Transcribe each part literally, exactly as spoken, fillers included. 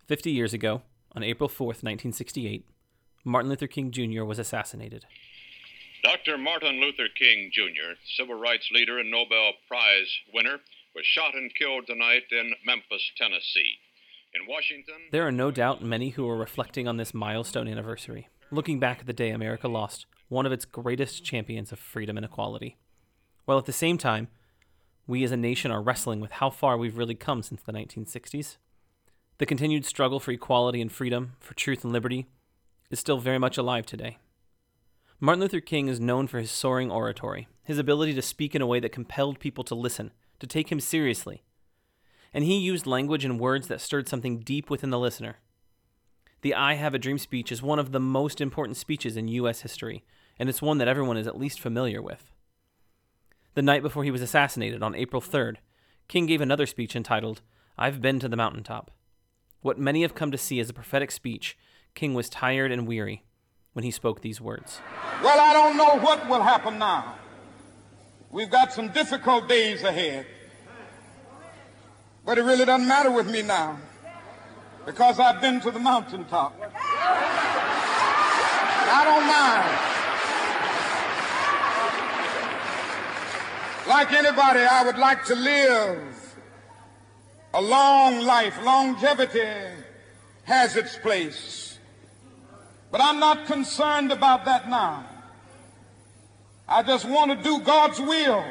Fifty years ago, on April fourth, nineteen sixty-eight, Martin Luther King Junior was assassinated. Doctor Martin Luther King Junior, civil rights leader and Nobel Prize winner, was shot and killed tonight in Memphis, Tennessee. In Washington... There are no doubt many who are reflecting on this milestone anniversary, looking back at the day America lost one of its greatest champions of freedom and equality. While at the same time, we as a nation are wrestling with how far we've really come since the nineteen sixties. The continued struggle for equality and freedom, for truth and liberty, is still very much alive today. Martin Luther King is known for his soaring oratory, his ability to speak in a way that compelled people to listen, to take him seriously. And he used language and words that stirred something deep within the listener. The I Have a Dream speech is one of the most important speeches in U S history, and it's one that everyone is at least familiar with. The night before he was assassinated, on April third, King gave another speech entitled, I've Been to the Mountaintop. What many have come to see as a prophetic speech, King was tired and weary when he spoke these words. Well, I don't know what will happen now. We've got some difficult days ahead. But it really doesn't matter with me now, because I've been to the mountaintop. I don't mind. Like anybody, I would like to live a long life. Longevity has its place. But I'm not concerned about that now. I just want to do God's will.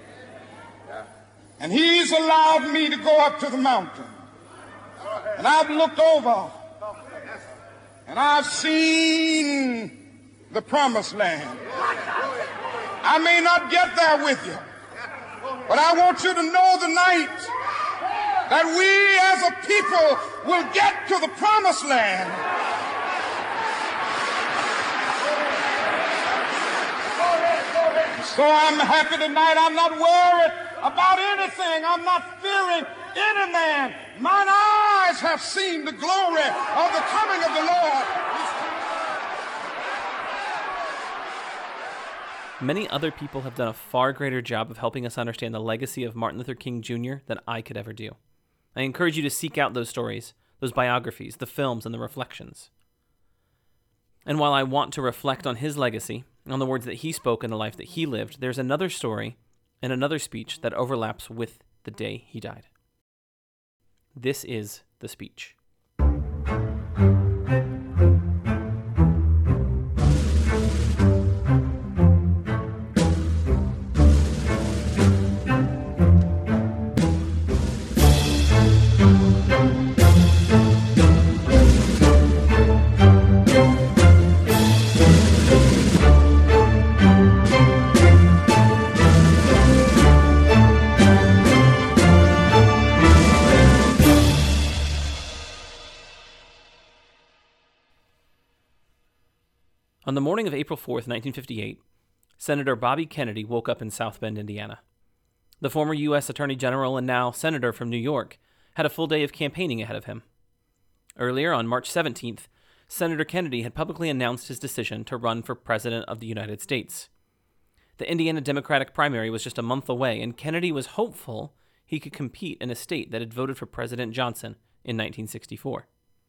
And He's allowed me to go up to the mountain. And I've looked over. And I've seen the promised land. I may not get there with you, but I want you to know tonight that we as a people will get to the promised land. So I'm happy tonight. I'm not worried about anything. I'm not fearing any man. Mine eyes have seen the glory of the coming of the Lord. Many other people have done a far greater job of helping us understand the legacy of Martin Luther King Junior than I could ever do. I encourage you to seek out those stories, those biographies, the films, and the reflections. And while I want to reflect on his legacy, on the words that he spoke and the life that he lived, there's another story and another speech that overlaps with the day he died. This is the speech. On the morning of April fourth, nineteen fifty-eight, Senator Bobby Kennedy woke up in South Bend, Indiana. The former U S Attorney General and now Senator from New York had a full day of campaigning ahead of him. Earlier, on March seventeenth, Senator Kennedy had publicly announced his decision to run for President of the United States. The Indiana Democratic primary was just a month away, and Kennedy was hopeful he could compete in a state that had voted for President Johnson in nineteen sixty-four.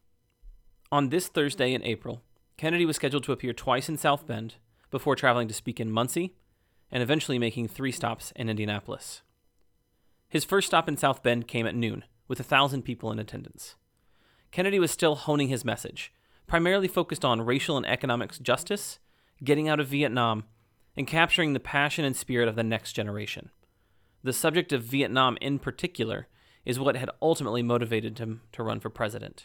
On this Thursday in April, Kennedy was scheduled to appear twice in South Bend before traveling to speak in Muncie and eventually making three stops in Indianapolis. His first stop in South Bend came at noon, with a thousand people in attendance. Kennedy was still honing his message, primarily focused on racial and economic justice, getting out of Vietnam, and capturing the passion and spirit of the next generation. The subject of Vietnam in particular is what had ultimately motivated him to run for president.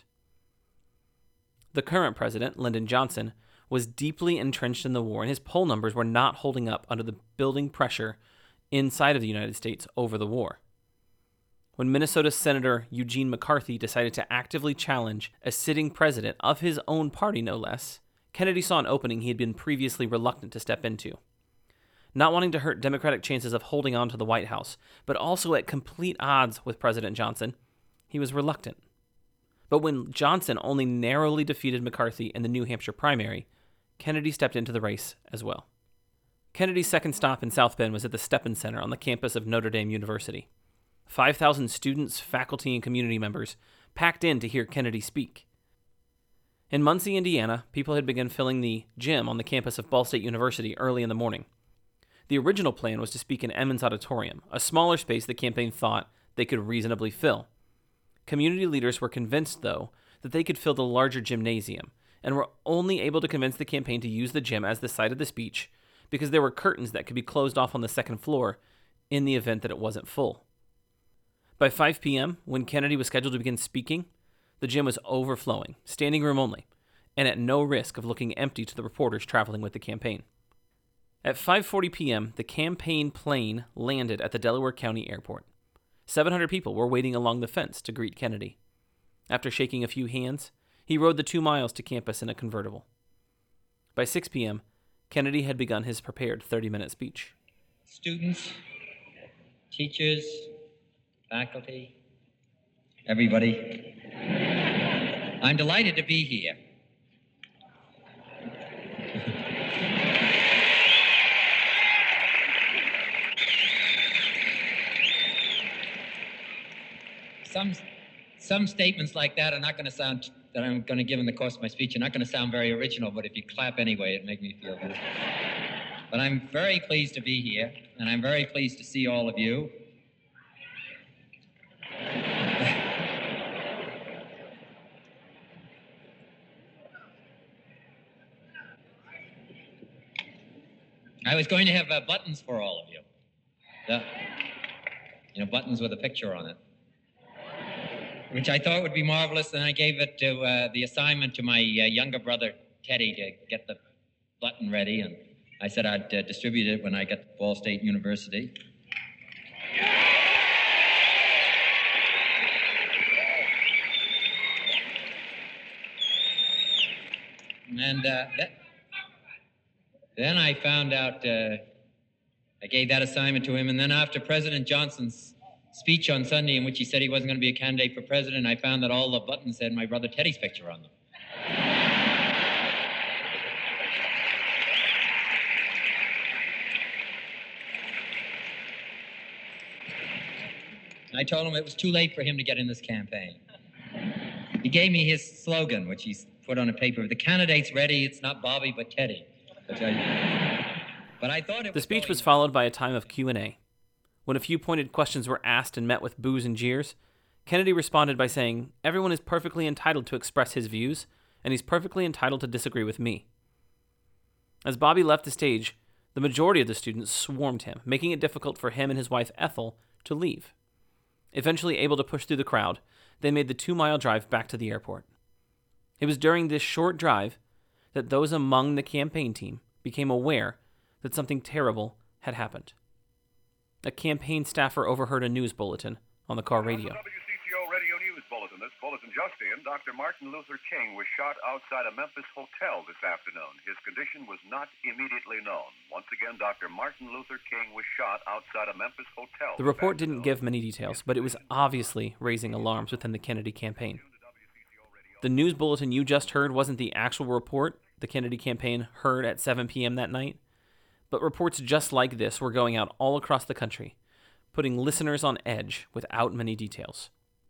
The current president, Lyndon Johnson, was deeply entrenched in the war, and his poll numbers were not holding up under the building pressure inside of the United States over the war. When Minnesota Senator Eugene McCarthy decided to actively challenge a sitting president of his own party, no less, Kennedy saw an opening he had been previously reluctant to step into. Not wanting to hurt Democratic chances of holding on to the White House, but also at complete odds with President Johnson, he was reluctant. But when Johnson only narrowly defeated McCarthy in the New Hampshire primary, Kennedy stepped into the race as well. Kennedy's second stop in South Bend was at the Steppen Center on the campus of Notre Dame University. five thousand students, faculty, and community members packed in to hear Kennedy speak. In Muncie, Indiana, people had begun filling the gym on the campus of Ball State University early in the morning. The original plan was to speak in Emmons Auditorium, a smaller space the campaign thought they could reasonably fill. Community leaders were convinced, though, that they could fill the larger gymnasium, and were only able to convince the campaign to use the gym as the site of the speech because there were curtains that could be closed off on the second floor in the event that it wasn't full. By five p.m., when Kennedy was scheduled to begin speaking, the gym was overflowing, standing room only, and at no risk of looking empty to the reporters traveling with the campaign. At five forty p.m., the campaign plane landed at the Delaware County Airport. seven hundred people were waiting along the fence to greet Kennedy. After shaking a few hands, he rode the two miles to campus in a convertible. By six p.m., Kennedy had begun his prepared thirty-minute speech. Students, teachers, faculty, everybody, I'm delighted to be here. Some, some statements like that are not going to sound, that I'm going to give in the course of my speech, are not going to sound very original, but if you clap anyway, it makes me feel good. But I'm very pleased to be here, and I'm very pleased to see all of you. I was going to have uh, buttons for all of you. The, you know, buttons with a picture on it, which I thought would be marvelous, and I gave it to uh, the assignment to my uh, younger brother, Teddy, to get the button ready, and I said I'd uh, distribute it when I got to Ball State University. And uh, that, then I found out, uh, I gave that assignment to him, and then after President Johnson's speech on Sunday in which he said he wasn't going to be a candidate for president, I found that all the buttons had my brother Teddy's picture on them. I told him it was too late for him to get in this campaign. He gave me his slogan, which he's put on a paper. The candidate's ready, it's not Bobby, but Teddy. But I thought it The speech was followed by a time of Q and A. When a few pointed questions were asked and met with boos and jeers, Kennedy responded by saying, "Everyone is perfectly entitled to express his views, and he's perfectly entitled to disagree with me." As Bobby left the stage, the majority of the students swarmed him, making it difficult for him and his wife Ethel to leave. Eventually able to push through the crowd, they made the two-mile drive back to the airport. It was during this short drive that those among the campaign team became aware that something terrible had happened. A campaign staffer overheard a news bulletin on the car radio. W C T O Radio News Bulletin. This bulletin just in. Doctor Martin Luther King was shot outside a Memphis hotel this afternoon. His condition was not immediately known. Once again, Doctor Martin Luther King was shot outside a Memphis hotel. The report didn't give many details, but it was obviously raising alarms within the Kennedy campaign. The news bulletin you just heard wasn't the actual report the Kennedy campaign heard at seven p.m. that night, but reports just like this were going out all across the country, putting listeners on edge without many details.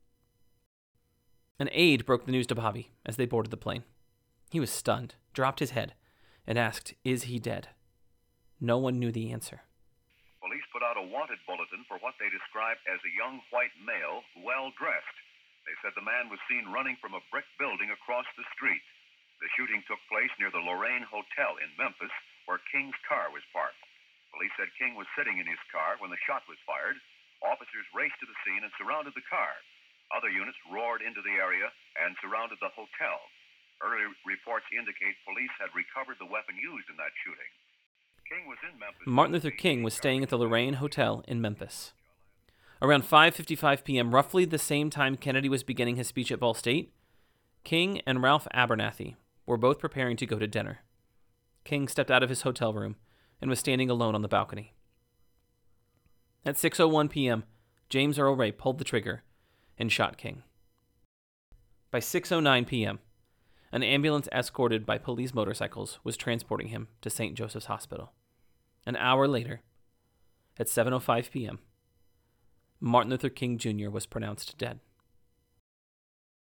An aide broke the news to Bobby as they boarded the plane. He was stunned, dropped his head, and asked, "Is he dead?" No one knew the answer. Police put out a wanted bulletin for what they described as a young white male, well-dressed. They said the man was seen running from a brick building across the street. The shooting took place near the Lorraine Hotel in Memphis, where King's car was parked. Police said King was sitting in his car when the shot was fired. Officers raced to the scene and surrounded the car. Other units roared into the area and surrounded the hotel. Early reports indicate police had recovered the weapon used in that shooting. King was in Memphis. Martin Luther King was staying at the Lorraine Hotel in Memphis. Around five fifty-five p.m., roughly the same time Kennedy was beginning his speech at Ball State, King and Ralph Abernathy were both preparing to go to dinner. King stepped out of his hotel room and was standing alone on the balcony. At six oh one p.m., James Earl Ray pulled the trigger and shot King. By six oh nine p.m., an ambulance escorted by police motorcycles was transporting him to Saint Joseph's Hospital. An hour later, at seven oh five p.m., Martin Luther King Junior was pronounced dead.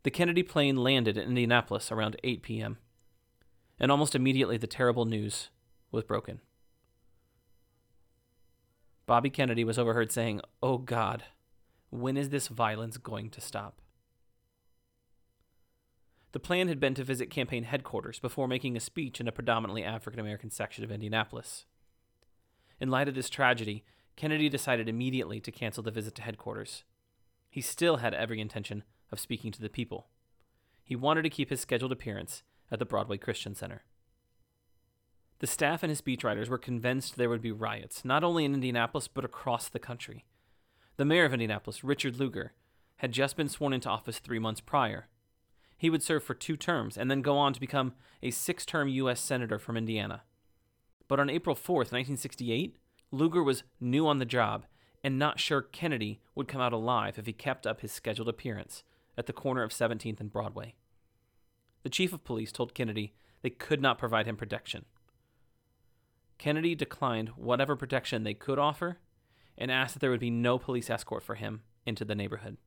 The Kennedy plane landed in Indianapolis around eight p.m., and almost immediately the terrible news was broken. Bobby Kennedy was overheard saying, "Oh God, when is this violence going to stop?" The plan had been to visit campaign headquarters before making a speech in a predominantly African-American section of Indianapolis. In light of this tragedy, Kennedy decided immediately to cancel the visit to headquarters. He still had every intention of speaking to the people. He wanted to keep his scheduled appearance at the Broadway Christian Center. The staff and his speechwriters were convinced there would be riots, not only in Indianapolis, but across the country. The mayor of Indianapolis, Richard Lugar, had just been sworn into office three months prior. He would serve for two terms and then go on to become a six-term U S senator from Indiana. But on April fourth, nineteen sixty-eight, Lugar was new on the job and not sure Kennedy would come out alive if he kept up his scheduled appearance at the corner of seventeenth and Broadway. The chief of police told Kennedy they could not provide him protection. Kennedy declined whatever protection they could offer and asked that there would be no police escort for him into the neighborhood.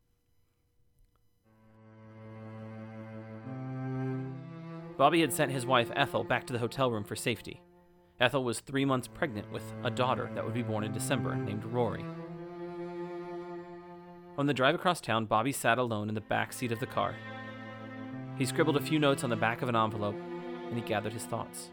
Bobby had sent his wife Ethel back to the hotel room for safety. Ethel was three months pregnant with a daughter that would be born in December named Rory. On the drive across town, Bobby sat alone in the back seat of the car. He scribbled a few notes on the back of an envelope, and he gathered his thoughts.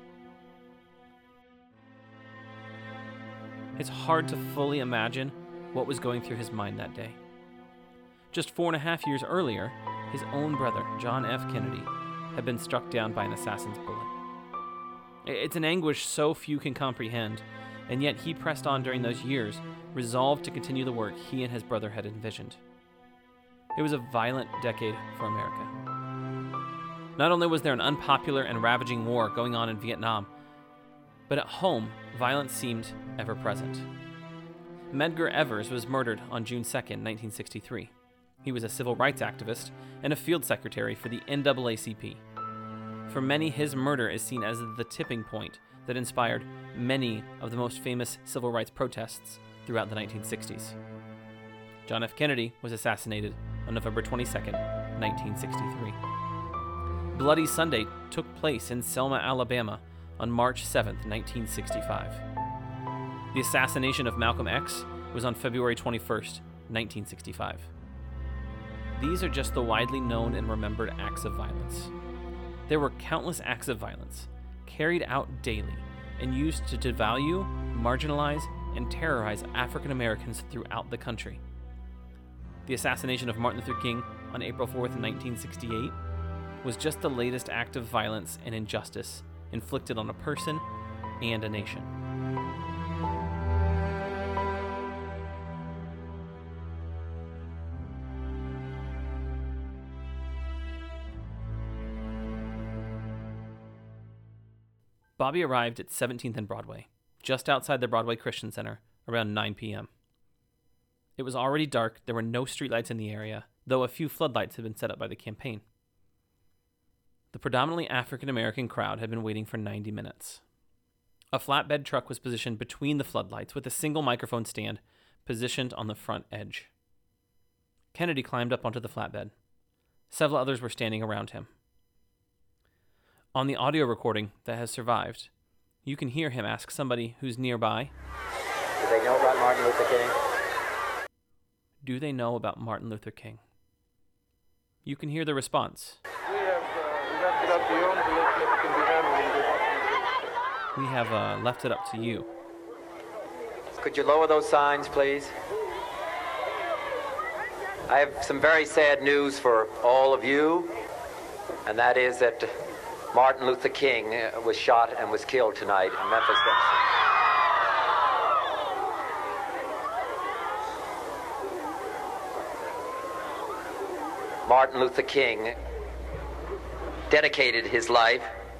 It's hard to fully imagine what was going through his mind that day. Just four and a half years earlier, his own brother, John F. Kennedy, had been struck down by an assassin's bullet. It's an anguish so few can comprehend, and yet he pressed on during those years, resolved to continue the work he and his brother had envisioned. It was a violent decade for America. Not only was there an unpopular and ravaging war going on in Vietnam, but at home, violence seemed ever present. Medgar Evers was murdered on June second, nineteen sixty-three. He was a civil rights activist and a field secretary for the N double A C P. For many, his murder is seen as the tipping point that inspired many of the most famous civil rights protests throughout the nineteen sixties. John F. Kennedy was assassinated on November twenty-second, nineteen sixty-three. Bloody Sunday took place in Selma, Alabama on March seventh, nineteen sixty-five. The assassination of Malcolm X was on February twenty-first, nineteen sixty-five. These are just the widely known and remembered acts of violence. There were countless acts of violence carried out daily and used to devalue, marginalize, and terrorize African Americans throughout the country. The assassination of Martin Luther King on April fourth, nineteen sixty-eight was just the latest act of violence and injustice inflicted on a person and a nation. Bobby arrived at seventeenth and Broadway, just outside the Broadway Christian Center, around nine p.m. It was already dark, there were no streetlights in the area, though a few floodlights had been set up by the campaign. The predominantly African-American crowd had been waiting for ninety minutes. A flatbed truck was positioned between the floodlights with a single microphone stand positioned on the front edge. Kennedy climbed up onto the flatbed. Several others were standing around him. On the audio recording that has survived, you can hear him ask somebody who's nearby, Do they know about Martin Luther King? Do they know about Martin Luther King? You can hear the response. We have uh, left it up to you to let it can be handled. We have uh, left it up to you. Could you lower those signs, please? I have some very sad news for all of you, and that is that Martin Luther King was shot and was killed tonight in Memphis. Martin Luther King dedicated his life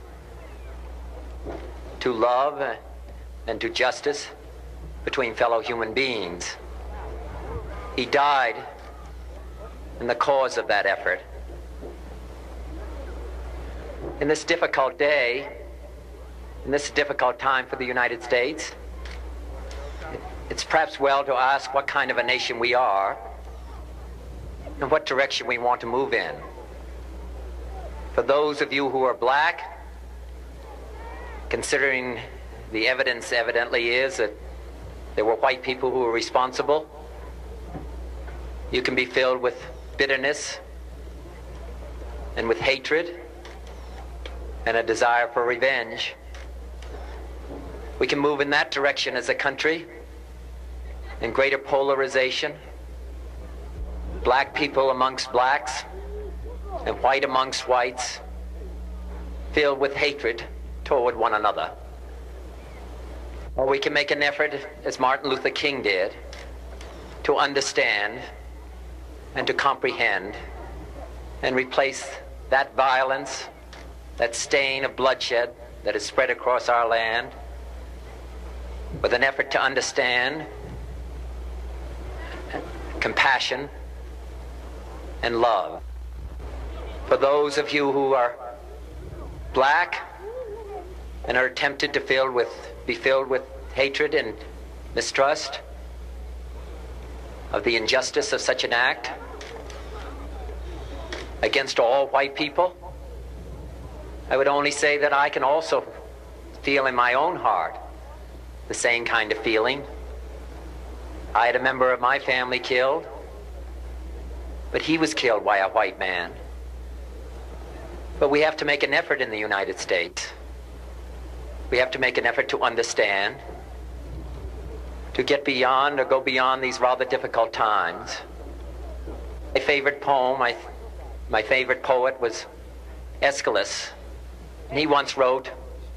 to love and to justice between fellow human beings. He died in the cause of that effort. In this difficult day, in this difficult time for the United States, it's perhaps well to ask what kind of a nation we are and what direction we want to move in. For those of you who are black, considering the evidence evidently is that there were white people who were responsible, you can be filled with bitterness and with hatred and a desire for revenge. We can move in that direction as a country, in greater polarization, black people amongst blacks and white amongst whites, filled with hatred toward one another. Or we can make an effort, as Martin Luther King did, to understand and to comprehend and replace that violence, that stain of bloodshed that is spread across our land, with an effort to understand compassion and love. For those of you who are black and are tempted to fill with, be filled with hatred and mistrust of the injustice of such an act against all white people, I would only say that I can also feel in my own heart the same kind of feeling. I had a member of my family killed, but he was killed by a white man. But we have to make an effort in the United States. We have to make an effort to understand, to get beyond or go beyond these rather difficult times. My favorite poem, my, my favorite poet was Aeschylus. And he once wrote,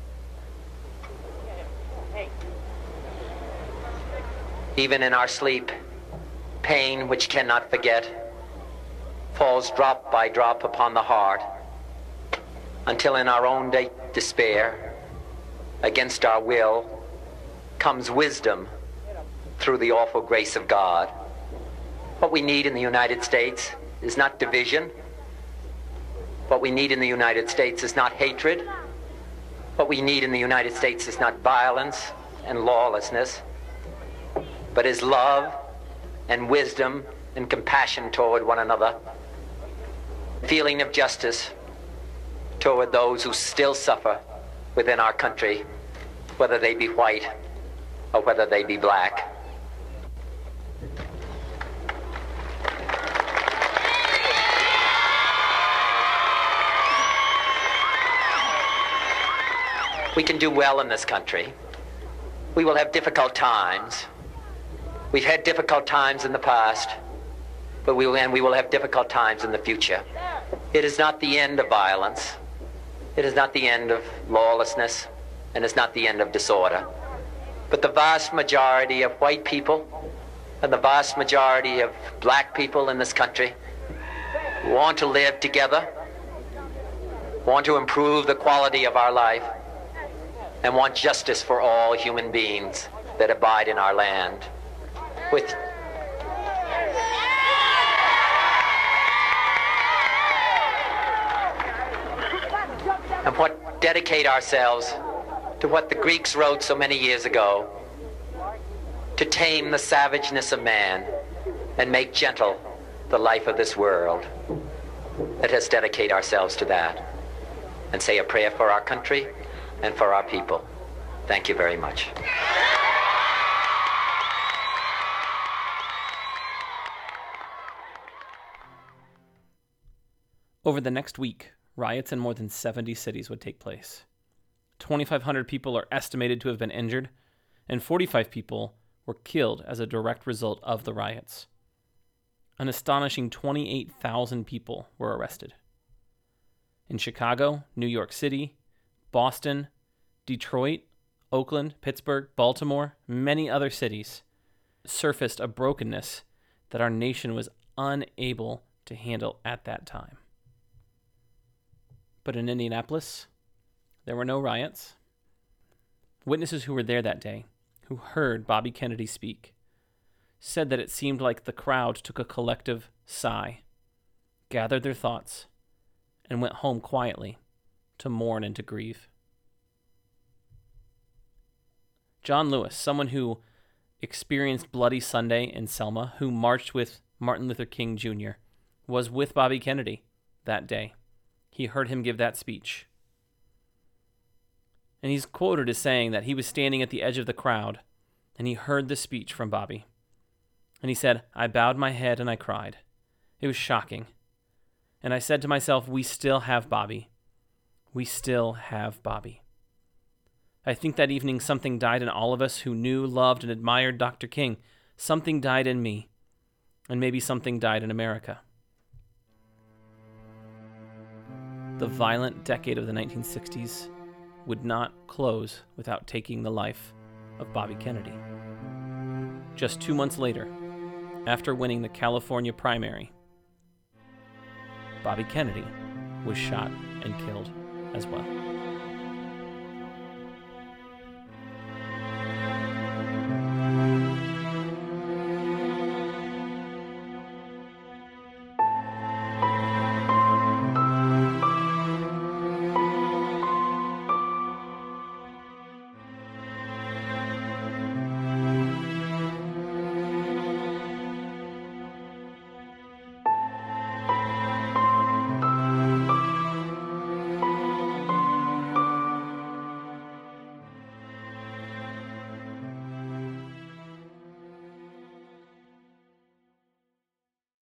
"Even in our sleep, pain which cannot forget falls drop by drop upon the heart, until in our own de- despair, against our will, comes wisdom through the awful grace of God." What we need in the United States is not division. What we need in the United States is not hatred. What we need in the United States is not violence and lawlessness, but is love and wisdom and compassion toward one another, feeling of justice toward those who still suffer within our country, whether they be white or whether they be black. We can do well in this country. We will have difficult times. We've had difficult times in the past, but we will, and we will have difficult times in the future. It is not the end of violence. It is not the end of lawlessness, and it's not the end of disorder. But the vast majority of white people and the vast majority of black people in this country want to live together, want to improve the quality of our life, and want justice for all human beings that abide in our land. With and what dedicate ourselves to what the Greeks wrote so many years ago, to tame the savageness of man and make gentle the life of this world. Let us dedicate ourselves to that and say a prayer for our country and for our people. Thank you very much. Over the next week, riots in more than seventy cities would take place. twenty-five hundred people are estimated to have been injured, and forty-five people were killed as a direct result of the riots. An astonishing twenty-eight thousand people were arrested. In Chicago, New York City, Boston, Detroit, Oakland, Pittsburgh, Baltimore, many other cities surfaced a brokenness that our nation was unable to handle at that time. But in Indianapolis, there were no riots. Witnesses who were there that day, who heard Bobby Kennedy speak, said that it seemed like the crowd took a collective sigh, gathered their thoughts, and went home quietly to mourn and to grieve. John Lewis, someone who experienced Bloody Sunday in Selma, who marched with Martin Luther King Junior, was with Bobby Kennedy that day he heard him give that speech. And he's quoted as saying that he was standing at the edge of the crowd, and he heard the speech from Bobby. And he said, "I bowed my head and I cried. It was shocking. And I said to myself, we still have Bobby. We still have Bobby." I think that evening something died in all of us who knew, loved, and admired Doctor King. Something died in me, and maybe something died in America. The violent decade of the nineteen sixties would not close without taking the life of Bobby Kennedy. Just two months later, after winning the California primary, Bobby Kennedy was shot and killed as well.